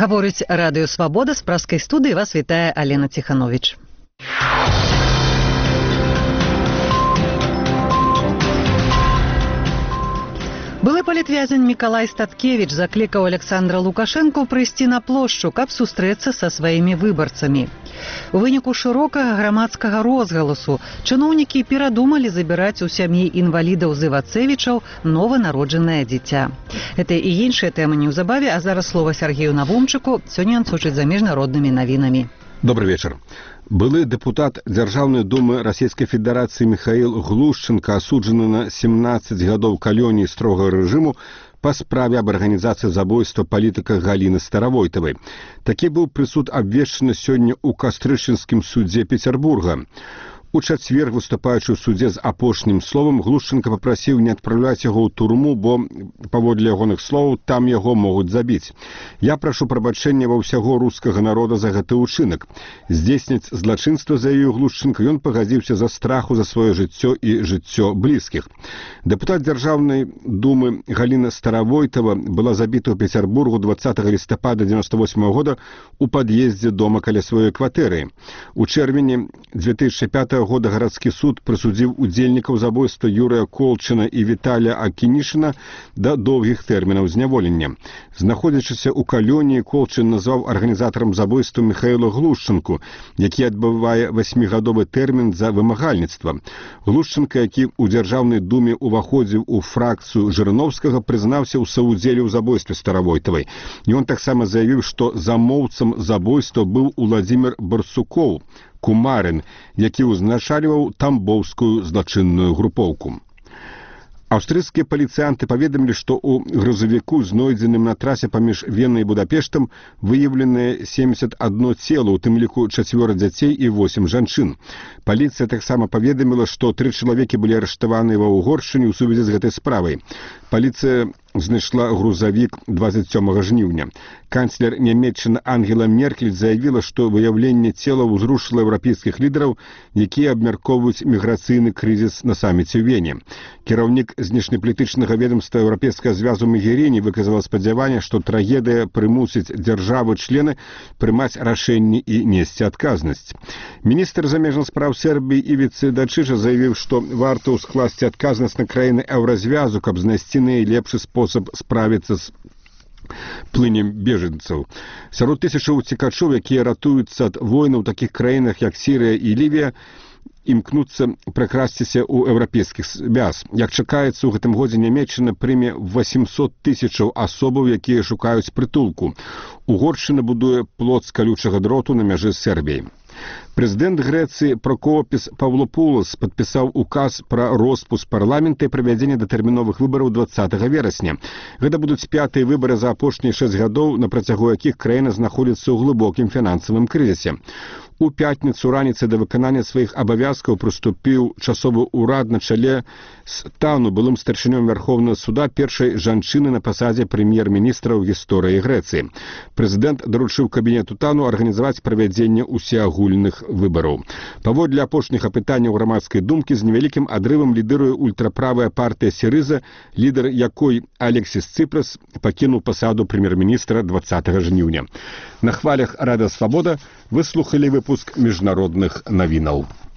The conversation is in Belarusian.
Гаворыць радыё «Свабода», з праскай студыі вас вітае Алена Ціхановіч. Былы палітвязень Мікалай Статкевіч заклікаў Александра Лукашэнку прыйсці на плошчу, каб сустрэцца са сваімі выбарцамі. У выніку шырокага грамадскага розгаласу чыноўнікі перадумалі забіраць у сям'і інвалідаў з Івацэвічаў нованароджанае дзіця. Гэта і іншыя тэмы неўзабаве, а зараз слова Сергею Навумчыку. Сёння ён сочыць за міжнароднымі навінамі. Добрый вечер. Былы депутат Дзяржаўнай думы Расійскай Федэрацыі Михаил Глушченко асуджаны на 17 гадоў калоніі строгага рэжыму па справе аб арганізацыі забойства палітыка Галіны Старавойтавай. Такі быў прысуд абвешчаны сёння ў Кастрычынскім судзе Петербурга. У чацвер, выступаючы ў судзе з апошнім словам, Глушченко папрасіў не адпраўляць яго ў турму, бо, паводле ягоных словаў, там яго могуць забіць. Я прашу прабачэння ва ўсяго рускага народа за гэты ўчынак. Здзейсніць злачынства, заявіў Глушченко, ён пагадзіўся за страху за сваё жыццё і жыццё блізкіх. Дэпутат Дзяржаўнай думы Галіна Старавойтава была забіта ў Петербургу 20 лістапада 98 года у пад'ездзе дома каля сваёй кватэры. У чэрвені 2005 года гарадскі суд прысудзіў удзельнікаў забойства Юрыя Колчына і Віталія Акінішына да доўгіх тэрмінаў зняволення. Знаходзячыся ў калоніі, Колчын назваў арганізатарам забойства Михаила Глушченку, які адбывае 8-гадовы тэрмін за вымагальніцтва. Глушченка, які ў Дзяржаўнай думе уваходзіў у фракцыю Жырыноўскага, прызнаўся ў саўдзеле ў забойстве Старавойтавай. Ён таксама заявіў, што замоўцам забойства быў Уладзімір Барсукоў, кумарын, які ўзначальваў тамбоўскую злачынную групоўку. Аўстрыйскія паліцыянты паведамілі, што ў грузавіку, знойдзеным на трасе паміж Венай і Будапештам, выяўленыя 71 цела, у тым ліку 4 дзяцей і 8 жанчын. Паліцыя таксама паведаміла, што 3 чалавекі былі арыштаваныя ва Ўгоршчыне ў сувязі з гэтай справай. Паліцыя знайшла грузавік 27 жніўня. Канцлер Нямецчыны Ангела Меркель заявіла, што выяўленне цела ўзрушыла еўрапейскіх лідараў, якія абмяркоўваюць міграцыйны крызіс на саміце ў Вене. Кіраўнік знешнепалітычнага ведомства Еўрапейскага звязу Магеріні выказала спадзяванне, што трагедыя прымусіць дзяржавы-члены прымаць рашэнні і несці адказнасць. Міністр замежных спраў Сербіі Івіца Дачыжа заявіў, што варта ўскласці адказнасць на краіны еўразвязу, каб знайсці найлепшы спосаб справіцца з плынем бежанцаў. Сярод тысячаў уцекачоў, якія ратуюцца ад войны ў такіх краінах, як Сірыя і Лівія, імкнуцца пракрасціся ў еўрапейскіх звяз. Як чакаецца, у гэтым годзе Нямецчына прыме 800 тысячаў асобаў, якія шукаюць прытулку. Угоршчына будуе плот з калючага дроту на мяжы з Сербіяй. Прэзідэнт Грэцыі Прокопіс Павлопулас падпісаў указ пра роспуск парламента і правядзенне датэрміновых выбараў 20 верасня. Гэта будуць 5-тыя выбары за апошнія 6 гадоў, на працягу якіх краіна знаходзіцца ў глыбокім фінансавым крызісе. У пятніцу раніцай да выканання сваіх абавязкаў прыступіў часовы ўрад на чале з Тану, былым старшынём Вярхоўнага суда, першай жанчыны на пасадзе прэм'ер-міністра ў гісторыі Грэцыі. Прэзідэнт даручыў кабінету Тану арганізаваць правядзенне усеагульных выбараў. Паводле апошніх апытанняў грамадскай думкі, з невялікім адрывам лідыруе ультраправая партыя Сірыза, лідар якой Алексіс Ципрас пакінуў пасаду прэм'ер-міністра 20 жніўня. На хвалях радыё «Свабода» вы слухалі выпуск міжнародных навінаў.